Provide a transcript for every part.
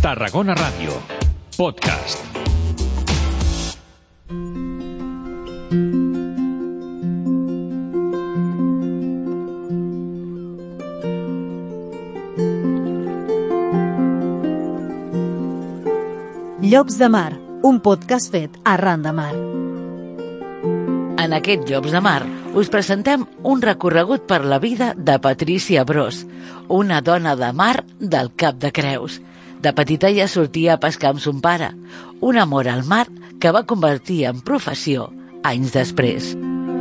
Tarragona Ràdio. Podcast. Llops de Mar, un podcast fet arran de mar. En aquest Llops de Mar us presentem un recorregut per la vida de Patrícia Bros, una dona de mar del Cap de Creus. De petita ja sortia a pescar amb son pare, un amor al mar que va convertir en professió anys després.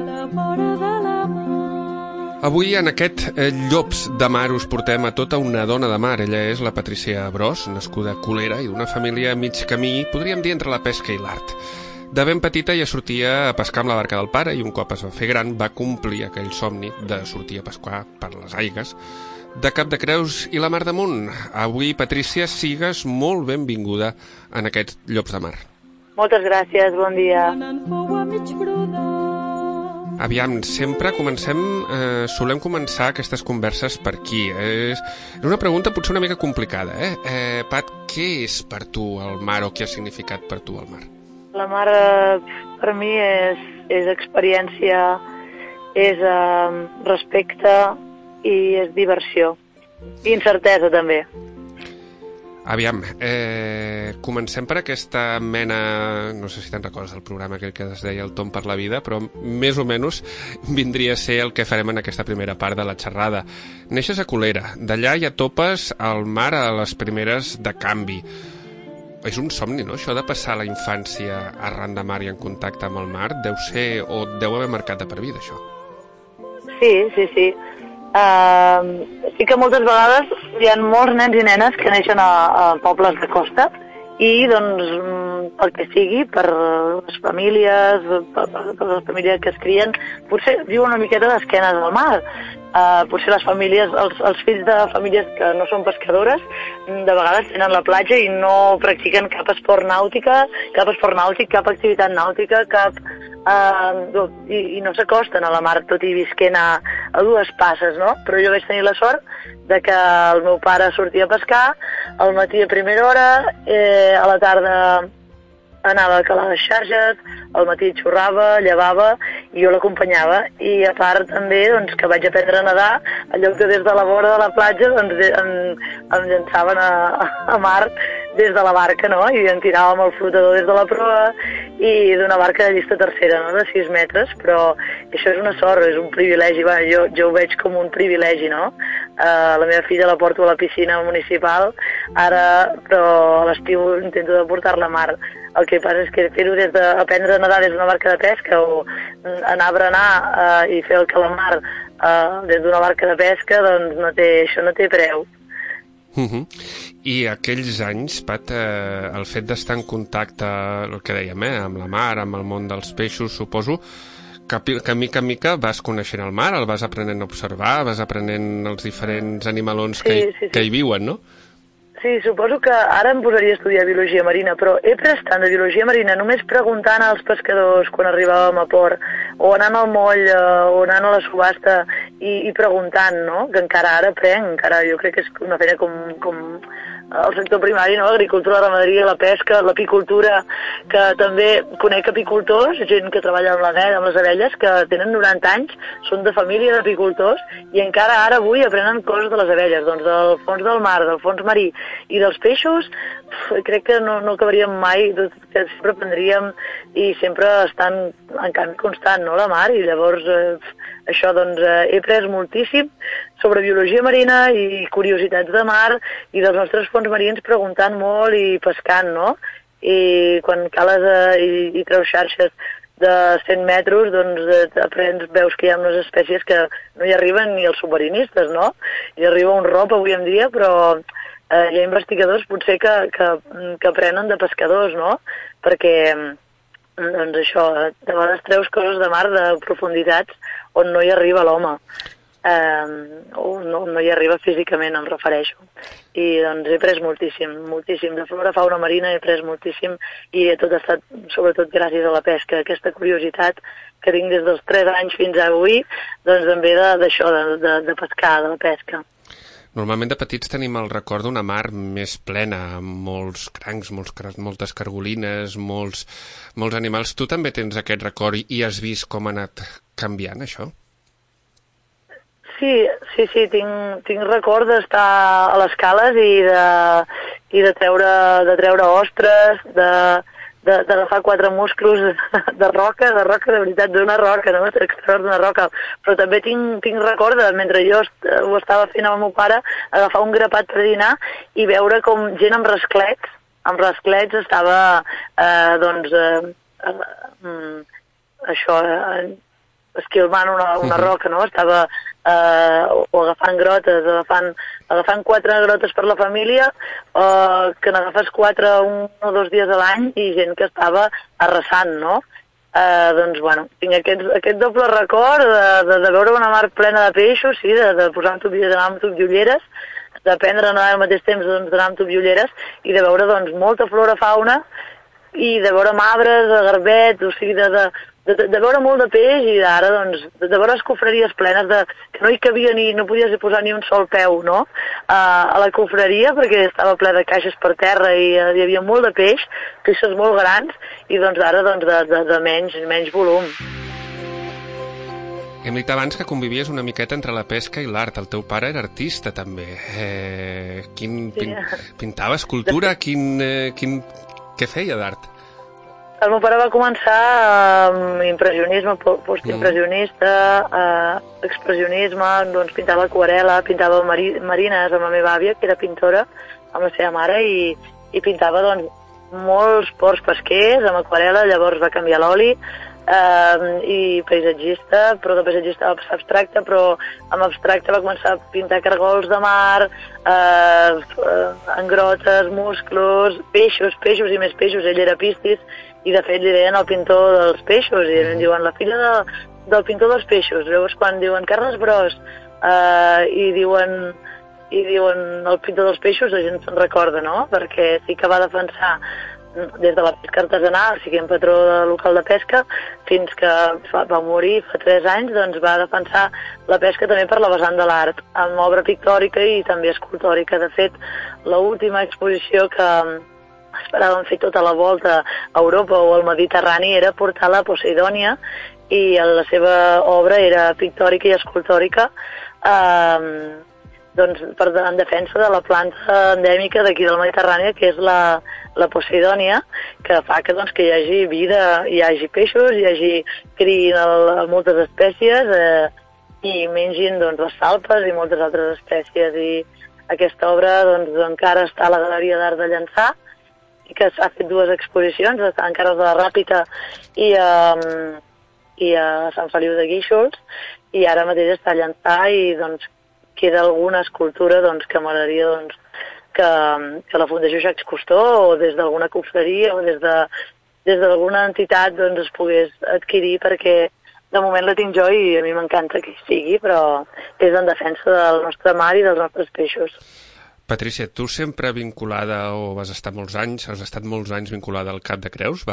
Avui en aquest Llops de Mar us portem a tota una dona de mar. Ella és la Patrícia Bros, nascuda a Colera i d'una família a mig camí, podríem dir entre la pesca i l'art. De ben petita ja sortia a pescar amb la barca del pare i un cop es va fer gran va complir aquell somni de sortir a pescar per les aigues de Cap de Creus i la Mar d'Amunt. Avui, Patrícia, sigues molt benvinguda en aquest Llops de Mar. Moltes gràcies, bon dia. Aviam, sempre solem començar aquestes converses per aquí. És una pregunta potser una mica complicada, Pat, què és per tu el mar o què ha significat per tu el mar? La mar per mi és experiència, és respecte i és diversió. I incertesa també. Aviam, comencem per aquesta mena, no sé si te'n recordes del programa aquell que es deia El Tom per la vida, però més o menys vindria a ser el que farem en aquesta primera part de la xerrada. Neixes a Colera, d'allà ja topes al mar a les primeres de canvi. És un somni, no?, això de passar la infància arran de mar i en contacte amb el mar. Deu ser, o deu haver marcat de per vida, això. Sí. Sí que moltes vegades hi ha molts nens i nenes que neixen a pobles de costa i, doncs, pel que sigui, per les famílies, per les famílies que es crien, potser viuen una miqueta d'esquenes al mar. Potser les famílies, els fills de famílies que no són pescadores, de vegades tenen la platja i no practiquen cap esport nàutic, cap activitat nàutica, i no s'acosten a la mar, tot i visquent a dues passes, no? Però jo vaig tenir la sort de que el meu pare sortia a pescar, al matí a primera hora, a la tarda anava a calar les xarxes, al matí xurrava, llevava, i jo l'acompanyava. I a part també, doncs, que vaig aprendre a nedar, en lloc de des de la vora de la platja, doncs em llançaven a mar des de la barca, no? I em tirava amb el flotador des de la proa, i d'una barca de llista tercera, no?, de 6 metres, però això és una sort, és un privilegi, jo ho veig com un privilegi, no? La meva filla la porto a la piscina municipal, però a l'estiu intento de portar-la a mar. El que passa és que fer-ho aprendre a nedar des d'una barca de pesca o anar a berenar i fer el calamar des d'una barca de pesca, doncs això no té preu. I aquells anys, Pat, el fet d'estar en contacte, el que dèiem, amb la mar, amb el món dels peixos, suposo que mica en mica vas coneixent el mar, el vas aprenent a observar, vas aprenent els diferents animalons que hi viuen, no? Sí, suposo que ara em posaria a estudiar biologia marina, però he pres tant de biologia marina només preguntant als pescadors quan arribàvem a port, o anant al moll, o anant a la subhasta i preguntant, no? Que encara ara aprenc, encara jo crec que és una feina com el sector primari, no? L'agricultura, la ramaderia, la pesca, l'apicultura, que també conec apicultors, gent que treballa amb amb les abelles, que tenen 90 anys, són de família d'apicultors, i encara ara avui aprenen coses de les abelles, doncs del fons del mar, del fons marí, i dels peixos, crec que no acabaríem mai, que sempre aprendríem i sempre estan en canvi constant, no?, la mar, i llavors això, doncs, he après moltíssim sobre biologia marina i curiositats de mar i dels nostres fons marins preguntant molt i pescant, no? I quan cales i treus xarxes de 100 metres, doncs aprens, veus que hi ha unes espècies que no hi arriben ni els submarinistes, no? Hi arriba un rop avui en dia, però hi ha investigadors potser que aprenen de pescadors, no? Perquè, doncs això, de vegades treus coses de mar de profunditats on no hi arriba l'home, o no hi arriba físicament, em refereixo. I doncs he après moltíssim, de flora, fauna marina he après moltíssim, i tot ha estat sobretot gràcies a la pesca, aquesta curiositat que tinc des dels 3 anys fins a avui, doncs també d'això, de pescar, de la pesca. Normalment de petits tenim el record d'una mar més plena, amb molts crancs, moltes cargolines, molts animals. Tu també tens aquest record i has vist com ha anat canviant, això? Sí, tinc record d'estar a les cales i de treure ostres, d'agafar 4 musclos de roca, de veritat, d'una roca, no? Extreure d'una roca. Però també tinc record de, mentre jo ho estava fent amb el meu pare, agafar un grapat per dinar i veure com gent amb rasclets estava, esquilmant una roca, no? Estava o agafant grotes, agafant 4 grotes per la família, que n'agafes 4 1 o 2 dies a l'any i gent que estava arrasant, no? Tinc aquest doble record de veure una mar plena de peixos, sí, de posar d'anar amb tub i ulleres, d'aprendre a nedar al mateix temps d'anar amb tub i ulleres i de veure molta flora, fauna i de veure mabres, garbets, o sigui, de veure molt de peix i d'ara, de veure escofreries plenes que no hi cabia no podies posar ni un sol peu, no? A la cofreria, perquè estava ple de caixes per terra i hi havia molt de peixos molt grans, i ara de menys volum. Hem dit abans que convivies una miqueta entre la pesca i l'art. El teu pare era artista, també. Pintava escultura? Què feia d'art? El meu pare va començar amb impressionisme, postimpressionista, expressionisme, pintava aquarel·la, pintava marines amb la meva àvia, que era pintora, amb la seva mare, i pintava molts ports pesquers amb aquarel·la, llavors va canviar l'oli, i paisatgista, però de paisatgista va passar abstracte, però amb abstracte va començar a pintar cargols de mar, engrotes, musclos, peixos i més peixos. Ell era pistis i de fet li deien el pintor dels peixos, i em diuen la filla del pintor dels peixos. Llavors quan diuen Carles Bros i diuen el pintor dels peixos, la gent se'n recorda, no? Perquè sí que va defensar des de la pesca artesanal, o sigui, en patró local de pesca, fins que va morir fa 3 anys, va defensar la pesca també per la vessant de l'art, amb obra pictòrica i també escultòrica. De fet, l'última exposició que esperàvem fer tota la volta a Europa o al Mediterrani era portar la Poseidònia, i la seva obra era pictòrica i escultòrica, en defensa de la planta endèmica d'aquí del Mediterrani, que és la Poseidònia, que fa que hi hagi vida, hi hagi peixos, hi hagi criïn moltes espècies, i mengin les salpes i moltes altres espècies. I aquesta obra encara està a la Galeria d'Art de Llançà, i que s'ha fet 2 exposicions, encara de la Ràpita i a Sant Feliu de Guíxols, i ara mateix està a Llançà, i queda alguna escultura que m'agradaria que la Fundació Jacques Cousteau, o des d'alguna cofreria, o des d'alguna entitat es pogués adquirir, perquè de moment la tinc jo i a mi m'encanta que hi sigui, però és en defensa del nostre mar i dels nostres peixos. Patrícia, tu sempre vinculada, o has estat molts anys vinculada al Cap de Creus,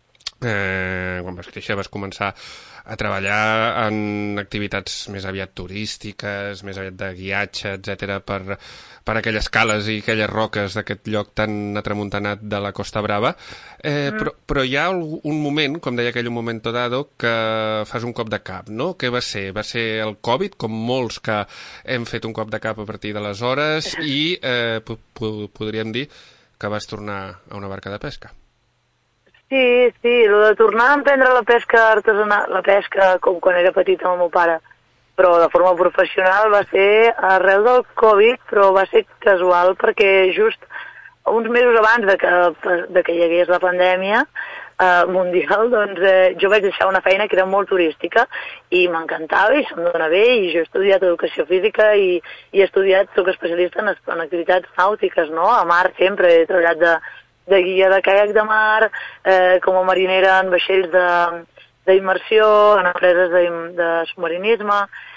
quan vas créixer vas començar a treballar en activitats més aviat turístiques, més aviat de guiatge, etc., per aquelles cales i aquelles roques d'aquest lloc tan atramuntanat de la Costa Brava. Però hi ha un moment, com deia aquell un momento dado, que fas un cop de cap, no? Què va ser? Va ser el Covid, com molts que hem fet un cop de cap a partir d'aleshores, i podríem dir que vas tornar a una barca de pesca. Sí, el de tornar a emprendre la pesca artesanal, la pesca com quan era petita amb el meu pare, però de forma professional, va ser arrel del Covid, però va ser casual, perquè just uns mesos abans de que hi hagués la pandèmia mundial, jo vaig deixar una feina que era molt turística i m'encantava i se'm dona bé, i jo he estudiat educació física i he estudiat, soc especialista en activitats nàutiques, no? A mar sempre he treballat de guia de caiac de mar, com a marinera en vaixells d'immersió, en empreses de submarinisme,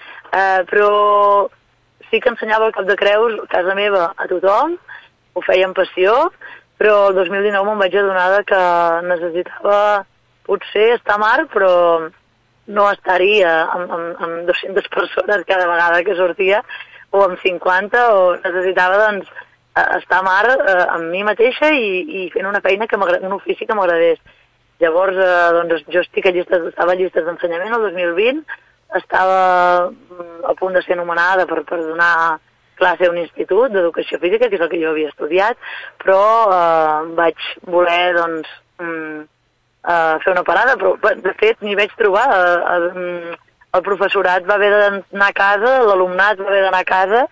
però sí que ensenyava el Cap de Creus a casa meva a tothom, ho feia amb passió, però el 2019 me'n vaig adonar que necessitava potser estar a mar, però no estar-hi amb 200 persones cada vegada que sortia, o amb 50, o necessitava, doncs, estar a mar amb mi mateixa i fent una feina, un ofici que m'agradés. Llavors, doncs, jo estava a llistes d'ensenyament el 2020, estava a punt de ser nomenada per donar classe a un institut d'educació física, que és el que jo havia estudiat, però vaig voler, doncs, fer una parada, però de fet m'hi vaig trobar. El professorat va haver d'anar a casa, l'alumnat va haver d'anar a casa,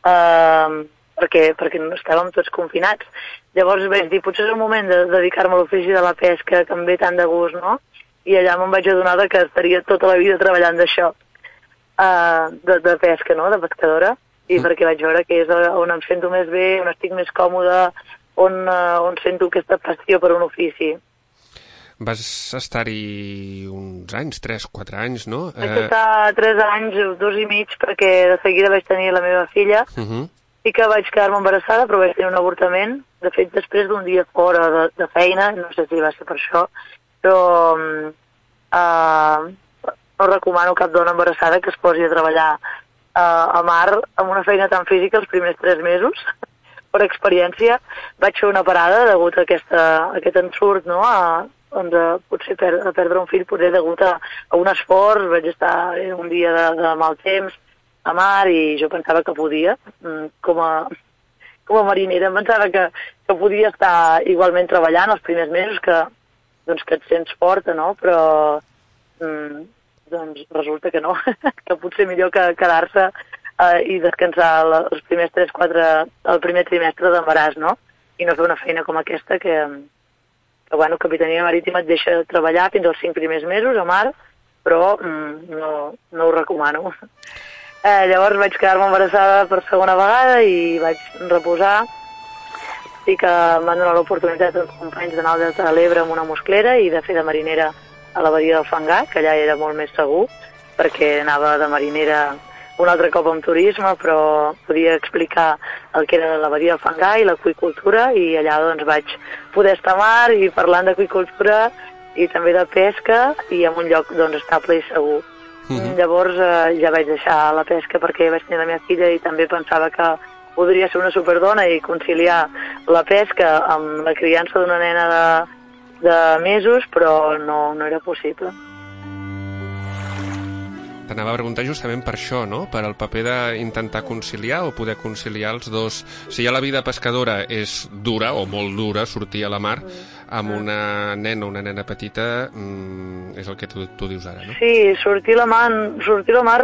perquè no estàvem tots confinats. Llavors vaig dir, potser és el moment de dedicar-me a l'ofici de la pesca, que em ve tant de gust, no? I allà me'n vaig adonar que estaria tota la vida treballant d'això, de pesca, no?, de pescadora, i perquè vaig veure que és on em sento més bé, on estic més còmode, on sento aquesta passió per un ofici. Vas estar-hi uns anys, 3-4 anys, no? Vaig estar 3 anys, 2 i mig, perquè de seguida vaig tenir la meva filla, i que vaig quedar-me embarassada, però vaig tenir un avortament. De fet, després d'un dia fora de feina, no sé si va ser per això, però no recomano cap dona embarassada que es posi a treballar a mar amb una feina tan física els primers 3 mesos. Per experiència vaig fer una parada degut a aquest ensurt, no?, potser a perdre un fill, potser degut a un esforç. Vaig estar un dia de mal temps a mar i jo pensava que podia, com a marinera, em pensava que podia estar igualment treballant els primers mesos, que et sents forta, no?, però doncs resulta que no, que potser millor que quedar-se i descansar els primers 3-4, el primer trimestre d'embaràs, no? I no fer una feina com aquesta que Capitania Marítima et deixa treballar fins als 5 primers mesos a mar, però no ho recomano. Llavors vaig quedar-me embarassada per segona vegada i vaig reposar. Sí que em van donar l'oportunitat als companys d'anar al Delta de l'Ebre amb una musclera i de fer de marinera a la badia del Fangar, que allà era molt més segur, perquè anava de marinera un altre cop amb turisme, però podia explicar el que era la badia del Fangar i l'aqüicultura, i allà doncs vaig poder estar a mar i parlant d'aqüicultura i també de pesca i en un lloc doncs estable i segur. Llavors ja vaig deixar la pesca perquè vaig tenir la meva filla i també pensava que podria ser una superdona i conciliar la pesca amb la criança d'una nena de mesos, però no era possible. T'anava a preguntar justament per això, no? Per el paper d'intentar conciliar o poder conciliar els dos. Si ja la vida pescadora és dura o molt dura, sortir a la mar, amb una nena o una nena petita és el que tu dius ara, no? Sí, sortir a la mar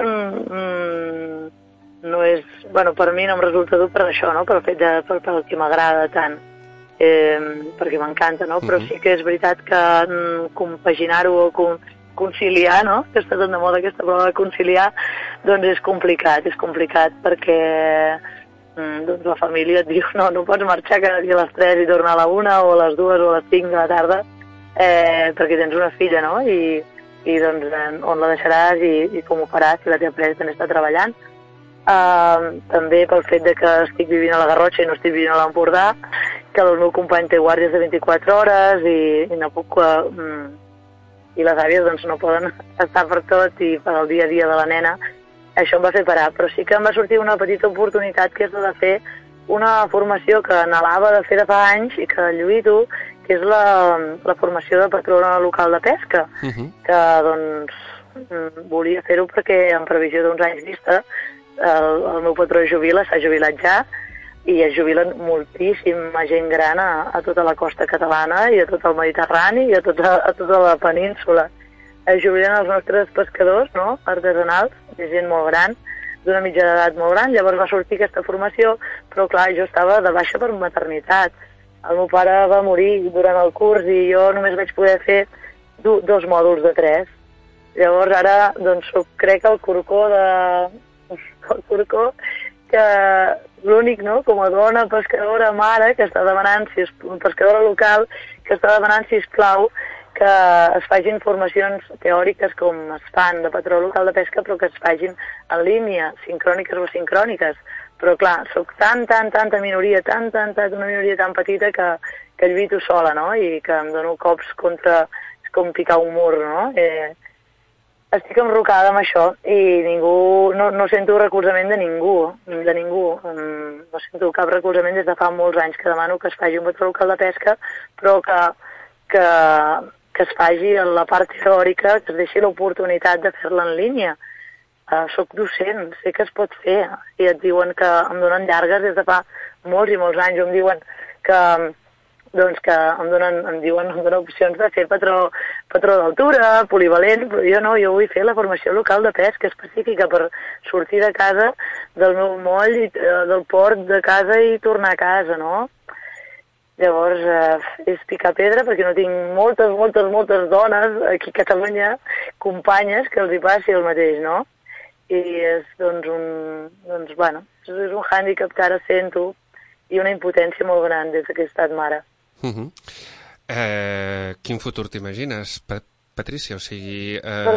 no és... Bueno, per mi no em resulta dur per això, no? Per el que m'agrada tant. Perquè m'encanta, no? Però sí que és veritat que compaginar-ho o conciliar, no?, que està tan de moda aquesta prova de conciliar, doncs és complicat perquè doncs la família et diu no pots marxar cada dia a les 3 i tornar a la 1 o a les 2 o a les 5 de la tarda perquè tens una filla, no? I doncs on la deixaràs i com ho faràs si la teva parella també està treballant. També pel fet de que estic vivint a la Garrotxa i no estic vivint a l'Empordà, que el meu company té guàrdies de 24 hores i no puc... i les àvies doncs no poden estar per tot i per al dia a dia de la nena. Això em va fer parar, però sí que em va sortir una petita oportunitat, que és la de fer una formació que anhelava de fer de fa anys i que lluito, que és la formació de patrona local de pesca, que doncs volia fer-ho perquè en previsió d'uns anys vista el meu patró s'ha jubilat ja, i es jubilen moltíssima gent gran a tota la costa catalana i a tot el Mediterrani i a tota la península. Es jubilen els nostres pescadors, no?, artesanals, de gent molt gran, d'una mitjana d'edat molt gran. Llavors va sortir aquesta formació, però clar, jo estava de baixa per maternitat. El meu pare va morir durant el curs i jo només vaig poder fer 2 mòduls de 3. Llavors ara, doncs, crec que el corcó que l'únic, no?, com a dona pescadora mare que està demanant, pescadora local, que està demanant, sisplau, que es facin formacions teòriques com es fan de patró local de pesca, però que es facin en línia, sincròniques o asincròniques. Però clar, soc tanta minoria, una minoria tan petita que lluito sola, no?, i que em dono cops contra... és com picar un mur, no? estic enrocada amb això i ningú, no sento recolzament de ningú. No sento cap recolzament des de fa molts anys que demano que es faci un patró local de pesca, però que es faci en la part teòrica, que es deixi l'oportunitat de fer-la en línia. Soc docent, sé que es pot fer, i et diuen que em donen llargues des de fa molts i molts anys, em diuen que em donen opcions de fer patró d'altura, polivalent, però jo no, jo vull fer la formació local de pesca específica per sortir de casa, del meu moll, del port de casa i tornar a casa, no? Llavors, és picar pedra perquè no tinc moltes dones aquí a Catalunya, companyes, que els hi passi el mateix, no? I és, és un hàndicap que ara sento i una impotència molt gran des que he estat mare. Quin futur t'imagines, Patrícia? O sigui,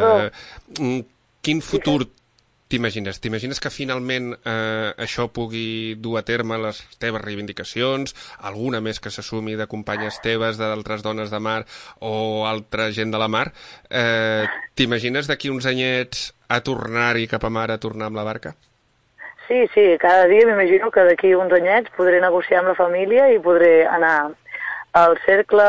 quin futur t'imagines? T'imagines que finalment això pugui dur a terme les teves reivindicacions, alguna més que s'assumi de companyes teves, d'altres dones de mar o altra gent de la mar? T'imagines d'aquí uns anyets a tornar-hi cap a mar, a tornar amb la barca? Sí, cada dia m'imagino que d'aquí uns anyets podré negociar amb la família i podré anar al cercle,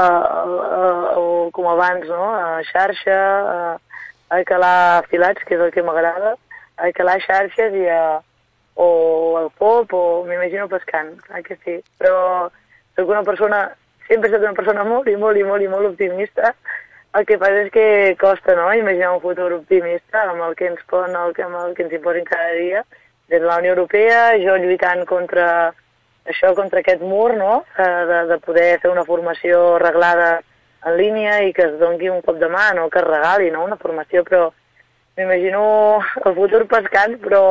com abans, no? A xarxa, a calar filats, que és el que m'agrada, a calar xarxes o al pop, o m'imagino pescant, que sí. Però soc una persona, sempre he estat una persona molt optimista. El que passa és que costa, no?, imaginar un futur optimista amb el que ens imposin cada dia. Des de la Unió Europea, jo lluitant contra aquest mur, no?, de poder fer una formació reglada en línia i que es doni un cop de mà, no que es regali, no?, una formació, però m'imagino el futur pescant, però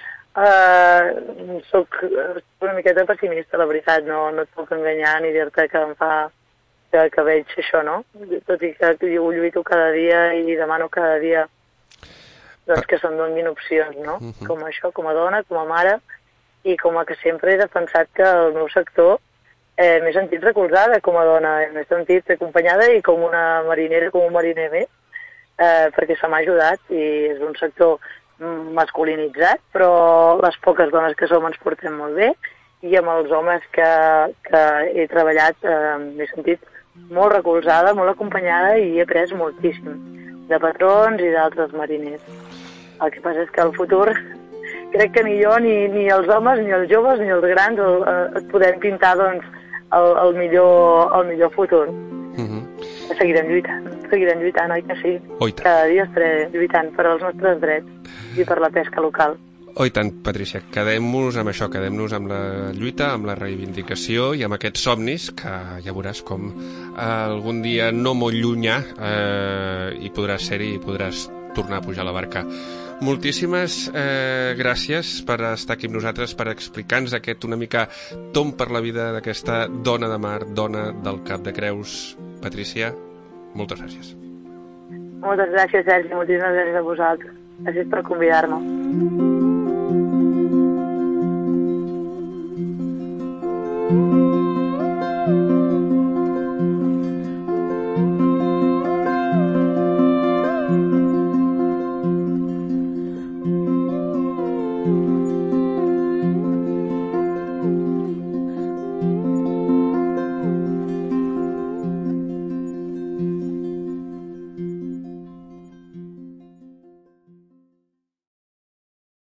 soc una miqueta pessimista, la veritat, no et puc enganyar ni dir-te que veig això, no? Tot i que ho lluito cada dia i demano cada dia que se'm donin opcions, no? Com això, com a dona, com a mare, i com a que sempre he defensat que el meu sector m'he sentit recolzada com a dona, m'he sentit acompanyada i com una marinera, com un mariner més, perquè se m'ha ajudat i és un sector masculinitzat, però les poques dones que som ens portem molt bé i amb els homes que he treballat m'he sentit molt recolzada, molt acompanyada i he après moltíssim de patrons i d'altres mariners. El que passa és que el futur crec que ni jo, ni els homes, ni els joves, ni els grans et podem pintar doncs, el millor futur. Seguirem lluitant, oi que sí? Cada dia estaré lluitant per als nostres drets i per la pesca local. Oh, i tant, Patrícia, quedem-nos amb això, quedem-nos amb la lluita, amb la reivindicació i amb aquests somnis que ja veuràs com algun dia no molt llunyà hi podràs ser-hi i podràs tornar a pujar a la barca. Moltíssimes gràcies per estar aquí amb nosaltres, per explicar-nos una mica tomb per la vida d'aquesta dona de mar, dona del Cap de Creus. Patrícia, moltes gràcies. Moltes gràcies, Sergi, moltíssimes gràcies a vosaltres. Gràcies per convidar-me.